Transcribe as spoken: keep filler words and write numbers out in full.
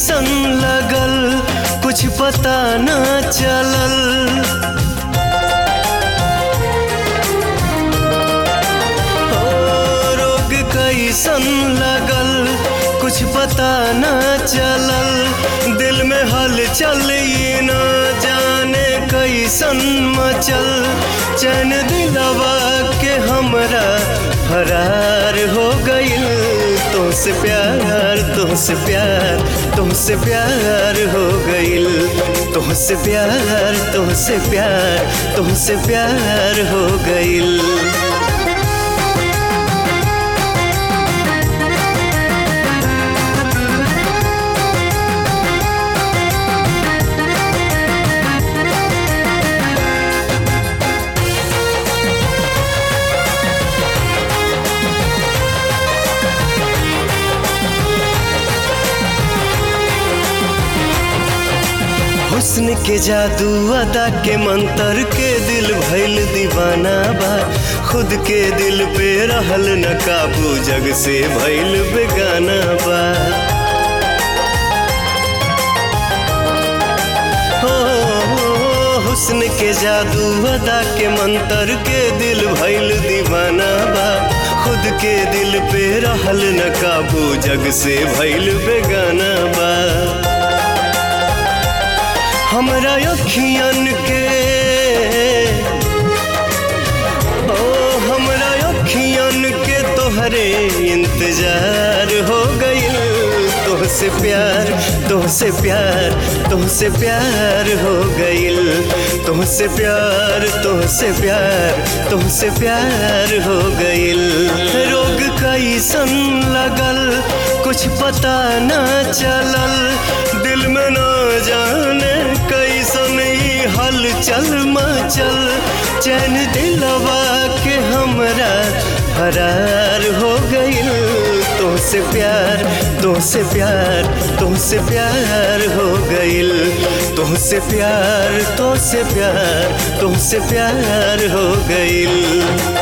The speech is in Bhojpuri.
कैसन लगल कुछ पता न चलल। ओ रोग कैसन लगल कुछ पता न चलल। दिल में हलचल ये न जाने कैसन मचल। चैन दिलवा के हमरा फरार हो गइल। तुमसे प्यार तुमसे प्यार तुमसे प्यार हो गइल। तुमसे प्यार तुमसे प्यार तुमसे प्यार हो गइल। हुस्न के जादू अदा के मंतर के दिल भइल दीवाना बा। खुद के दिल पे रहल न काबू जग से भइल बेगाना बा। हो हुस्न के जादू अदा के मंतर के दिल भइल दीवाना बा। खुद के दिल पे रहल न काबू जग से भइल बेगाना बा। हमरा अखियन के ओ हमरा अखियन के तोहरे इंतजार हो गइल। तुमसे प्यार तुमसे प्यार तुमसे प्यार हो गइल। तुमसे प्यार तुमसे प्यार तुमसे प्यार हो गइल। रोग कैसन लगल कुछ पता न चलल। दिल में न जाने कैसन ई हलचल मचल। चैन दिलवा के हमरा फरार हो गइल। तुमसे प्यार तुमसे प्यार तुमसे प्यार हो गइल। तुमसे प्यार तुमसे प्यार तुमसे प्यार हो गइल।